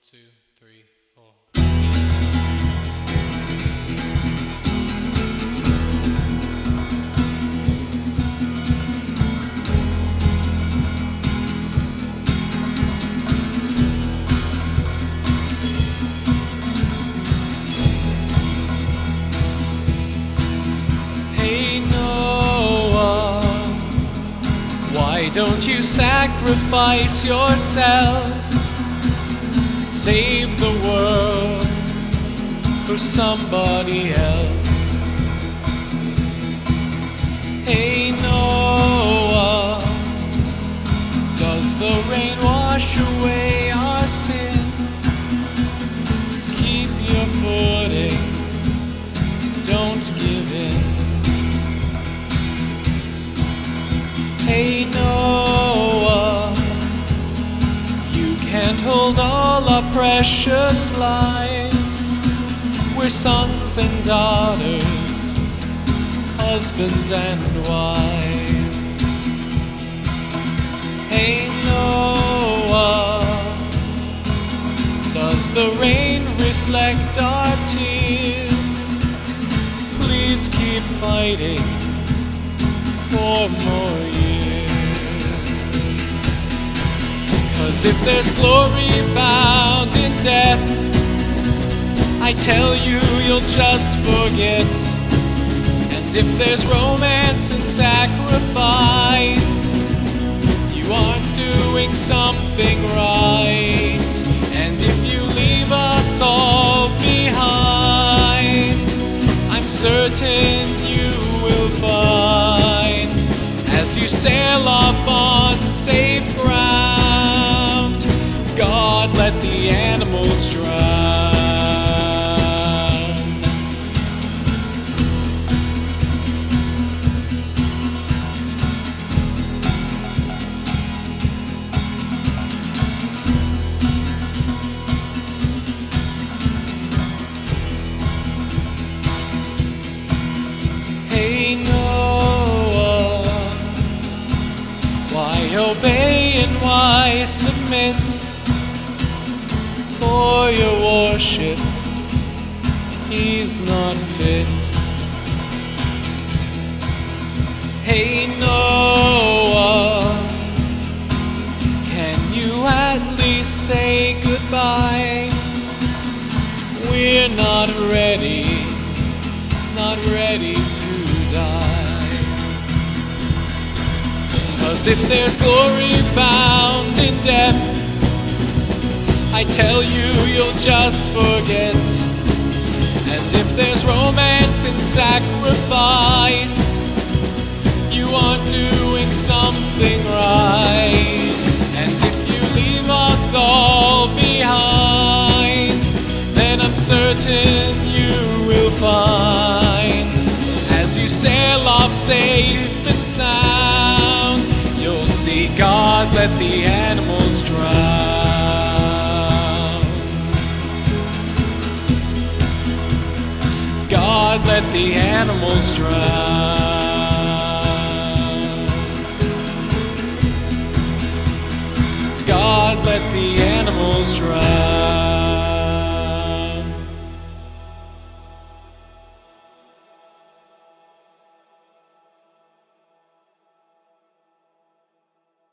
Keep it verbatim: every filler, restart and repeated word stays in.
two, three, four. Hey Noah, why don't you sacrifice yourself? Save the world for somebody else. Hey Noah, does the rain wash away our sin? Keep your footing, don't give in. Hey Noah, you can't hold all our precious lives. We're sons and daughters, husbands and wives. Hey Noah, does the rain reflect our tears? Please keep fighting for more years. 'Cause if there's glory found in death, I tell you, you'll just forget. And if there's romance and sacrifice, you aren't doing something right. And if you leave us all behind, I'm certain you will find, as you sail off on safe ground, God let the animals drown. Hey Noah, why obey and why submit? For your worship, he's not fit. Hey Noah, can you at least say goodbye? We're not ready, not ready to die. 'Cause if there's glory found in death, I tell you, you'll just forget. And if there's romance and sacrifice, you aren't doing something right. And if you leave us all behind, then I'm certain you will find, as you sail off safe and sound, you'll see God let the animals drown. God let the animals drown. God let the animals drown.